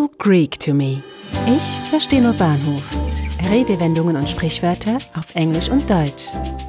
all Greek to me. Ich verstehe nur Bahnhof. Redewendungen und Sprichwörter auf Englisch und Deutsch.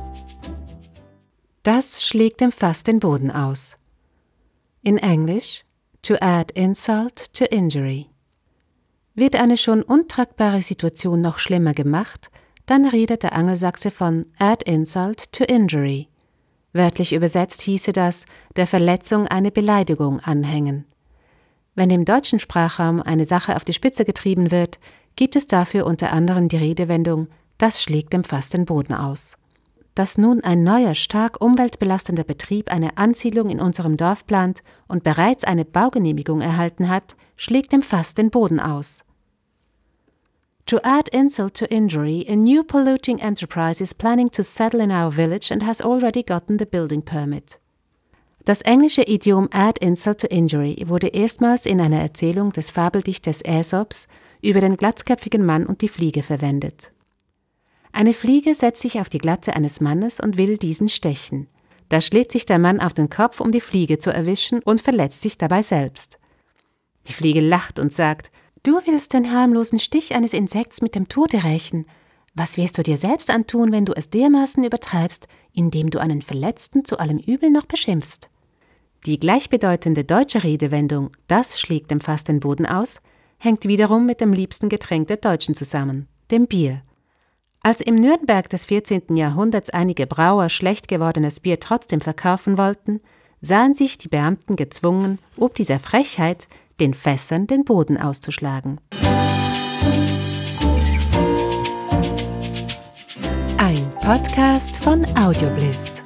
Das schlägt dem Fass den Boden aus. In Englisch, to add insult to injury. Wird eine schon untragbare Situation noch schlimmer gemacht, dann redet der Angelsachse von add insult to injury. Wörtlich übersetzt hieße das, der Verletzung eine Beleidigung anhängen. Wenn im deutschen Sprachraum eine Sache auf die Spitze getrieben wird, gibt es dafür unter anderem die Redewendung, das schlägt dem Fass den Boden aus. Dass nun ein neuer, stark umweltbelastender Betrieb eine Ansiedlung in unserem Dorf plant und bereits eine Baugenehmigung erhalten hat, schlägt dem Fass den Boden aus. To add insult to injury, a new polluting enterprise is planning to settle in our village and has already gotten the building permit. Das englische Idiom add insult to injury wurde erstmals in einer Erzählung des Fabeldichters Aesops über den glatzköpfigen Mann und die Fliege verwendet. Eine Fliege setzt sich auf die Glatze eines Mannes und will diesen stechen. Da schlägt sich der Mann auf den Kopf, um die Fliege zu erwischen, und verletzt sich dabei selbst. Die Fliege lacht und sagt: »Du willst den harmlosen Stich eines Insekts mit dem Tode rächen. Was wirst du dir selbst antun, wenn du es dermaßen übertreibst, indem du einen Verletzten zu allem Übel noch beschimpfst?« Die gleichbedeutende deutsche Redewendung »das schlägt dem Fass den Boden aus« hängt wiederum mit dem liebsten Getränk der Deutschen zusammen, dem Bier. Als im Nürnberg des 14. Jahrhunderts einige Brauer schlecht gewordenes Bier trotzdem verkaufen wollten, sahen sich die Beamten gezwungen, ob dieser Frechheit den Fässern den Boden auszuschlagen. Ein Podcast von Audiobliss.